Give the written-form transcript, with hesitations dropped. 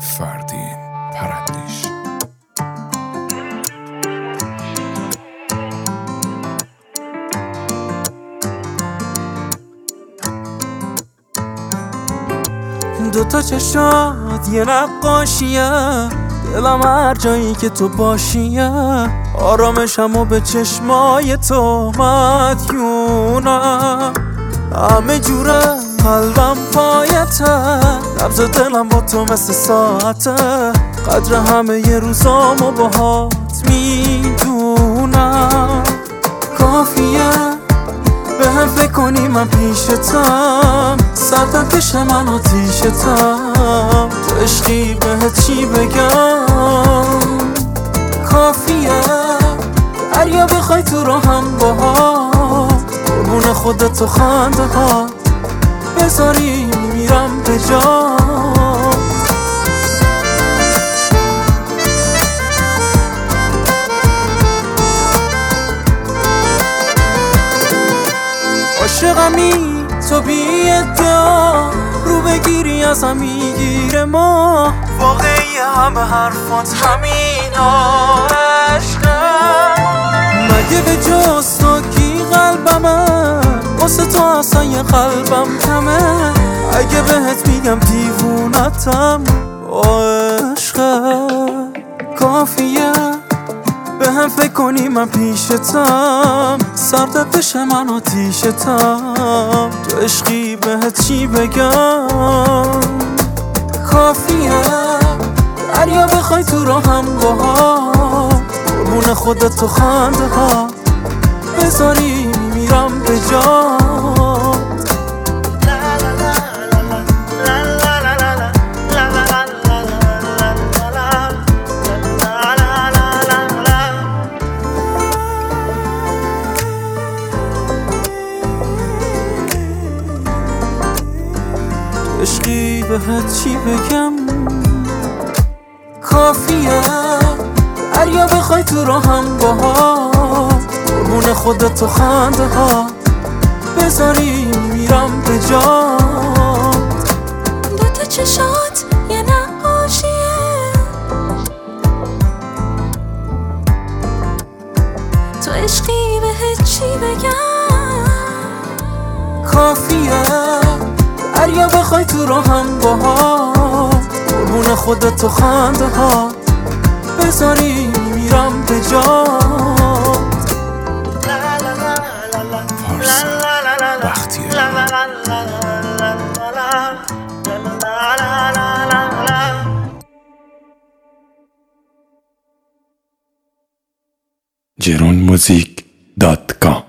فردین پرندیش. دوتا چشات یه نقاشیه، دلم هر جایی که تو باشیه، آرامشمو به چشمای تو مدیونم. همه جوره قلبم پایته، نبض دلم با تو مثل ساعته، قدر همه ی روزامو باهات میدونم. کافیه به هم فکر کنی من پیشتم، سردتش من آتیشتم، تو عشقی بهت چی بگم. کافیه دریا بخوای تو رو هم باهات، قربون خودت و خنده ها بذاری میمیرم به جا. عاشقمی تو بی ادعا، رو بگیری ازم میگیره ما، واقعی همه حرفات همینا عشقم. مگه به جز تو کی قلبمه، واسه تو اصلا یه قلبم کمه، اگه بهت میگم دیوونتم عشقه. کافیه به هم فکر کنی من پیشتم، سردت بشه من آتیشتم، تو عشقی بهت چی بگم. کافیه دریا بخوای تو رو هم باهات، قربون خودت و خنده ها بذاری میمیرم به جا. عشقی بهت چی بگم. کافیه دریا بخوای تو رو هم باهات، قربون خودت و خنده ها بذاری میمیرم به جا. دوتا چشات یه نقاشیه، تو عشقی بهت چی بگم. کافیه دریا بخوای تو رو هم باهات، قربون خودت و خنده ها بذاری میمیرم به جا. فارسی بختیاری. جرونموزیک.com